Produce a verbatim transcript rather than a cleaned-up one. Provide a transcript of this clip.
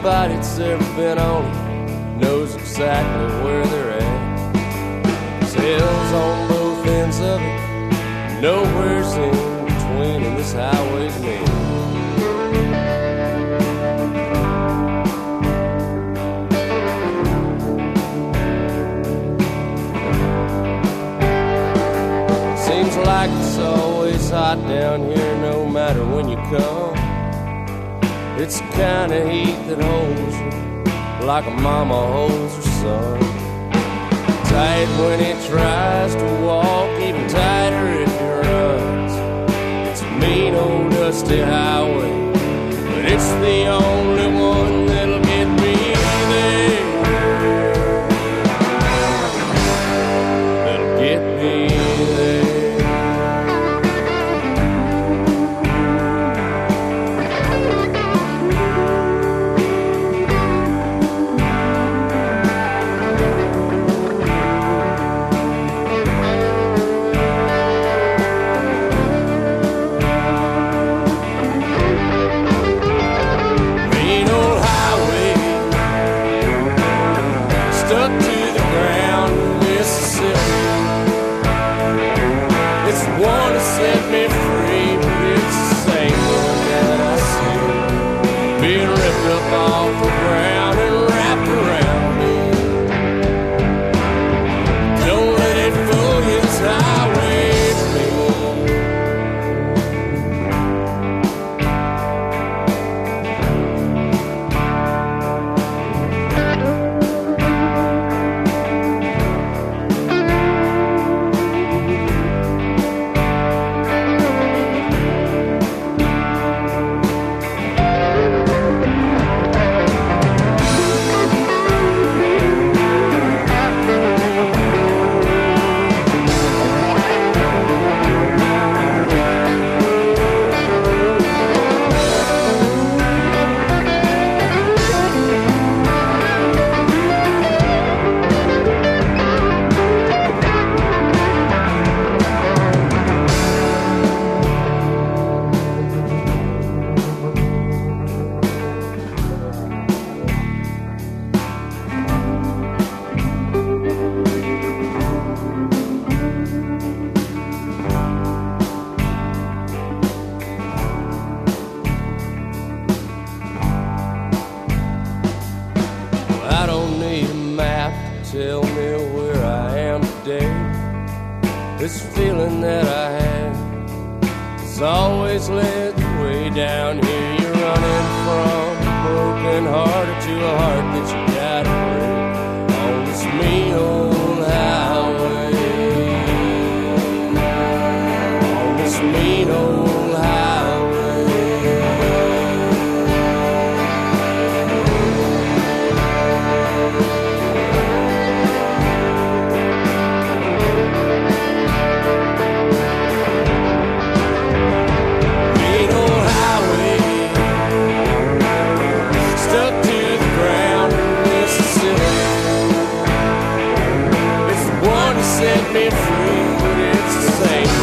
Everybody that's ever been on it knows exactly where they're at. There's hills on both ends of it, nowhere's in between, and this highway's mean. Seems like it's always hot down here, no matter when you come. It's the kind of heat that holds you like a mama holds her son. Tight when it tries to walk, even tighter if it runs. It's a mean old dusty highway, but it's the only one that'll get me there. That'll get me there. Set me free, but it's the same one that I see being ripped up off the ground and wrapped around me. Don't let it fool you, this highway's tell me where I am today. This feeling that I had has always led the way down here. You're running from a broken heart to a heart that you gotta break on this mean old highway. On this mean old highway. Set me free, but it's the same